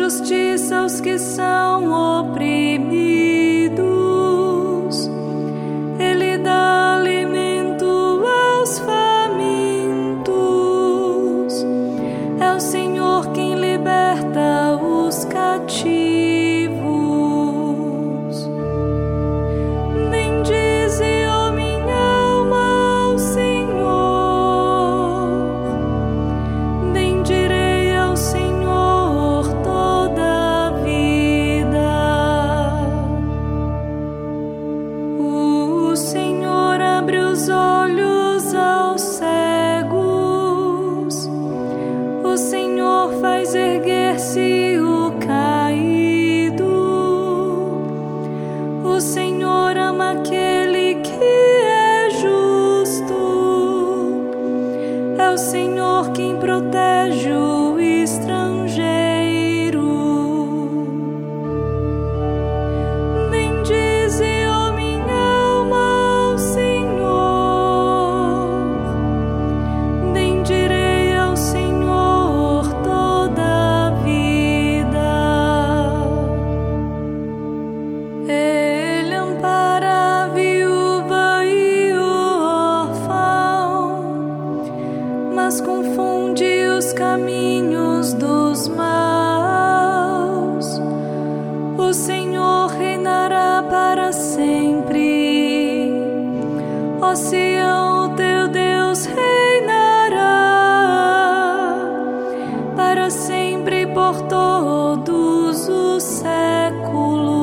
justiça aos que são oprimidos. Ele dá alimento aos famintos. É o Senhor quem liberta os cativos. Bendize, ó minha alma, ao Senhor. Bendirei ao Senhor toda a vida. O Senhor abre os olhos aos cegos. O Senhor faz erguer-se o caído. O Senhor ama aquele que é justo. É o Senhor quem protege o estrangeiro. Bendize, ó minha alma, ao Senhor. Bendirei ao Senhor toda a vida. Ele ampara a viúva e o órfão, mas confunde os caminhos dos maus. O Senhor reinará para sempre. Ó Sião, teu Deus reinará para sempre, por todos os séculos.